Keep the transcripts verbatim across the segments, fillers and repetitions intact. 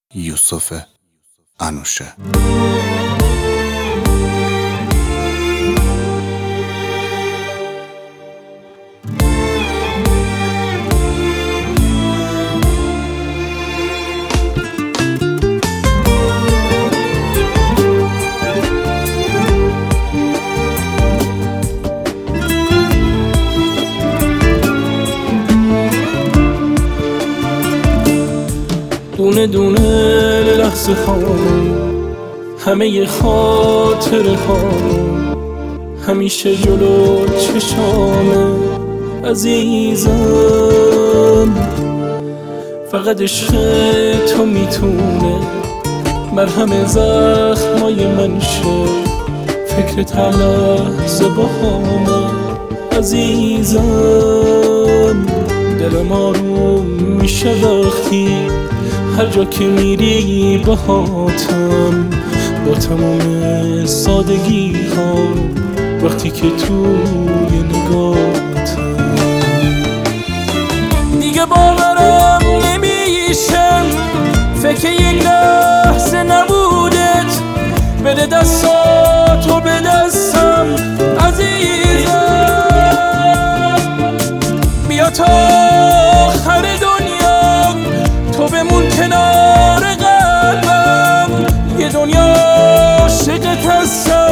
یوسف انوشه. دونه دونه لحظه ها، همه خاطره ها همیشه جلو چشامه عزیزم. فقط عشق تو میتونه مرهم زخمای من شه، فکرت هر لحظه باهامه عزیزم. دلم آروم میشه وقتی هر جا که میری باهاتم، با تمام سادگی ها وقتی که توی نگاهتم. دیگه باورم نمیشم فکر یک لحظه نبودت، بده دستاتو به دستم عزیزم. بیا تا آخر دنیا تو بمون کنار قلبم، یه دنیا عاشقت هستم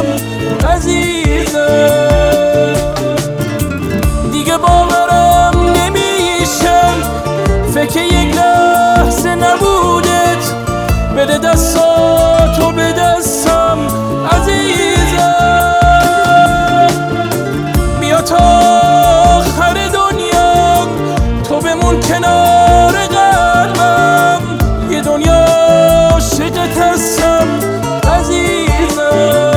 عزیزم. دیگه باورم نمیشم فکر یک لحظه نبودت، بده دستاتو به دستم عزیزم. بیا تا آخر دنیا تو بمون کنار قلبم، یه دنیا عاشقت هستم عزیزم.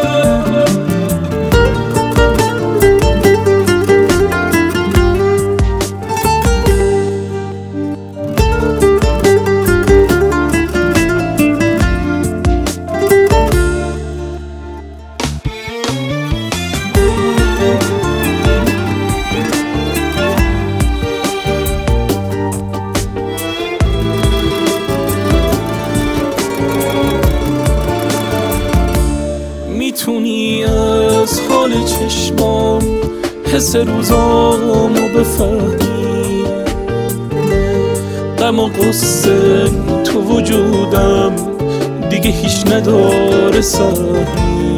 میتونی از حال چشمام حس روزامو بفهمی، غم و غصه تو وجودم دیگه هیچ نداره سهمی.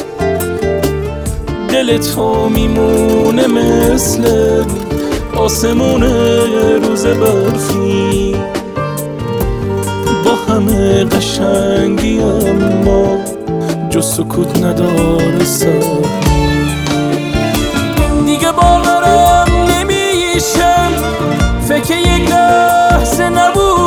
دل تو میمونه مثل آسمون روز برفی، با همه قشنگی اما جز سکوت نداره سهمی. دیگه باورم نمیشم فکر یک لحظه نبود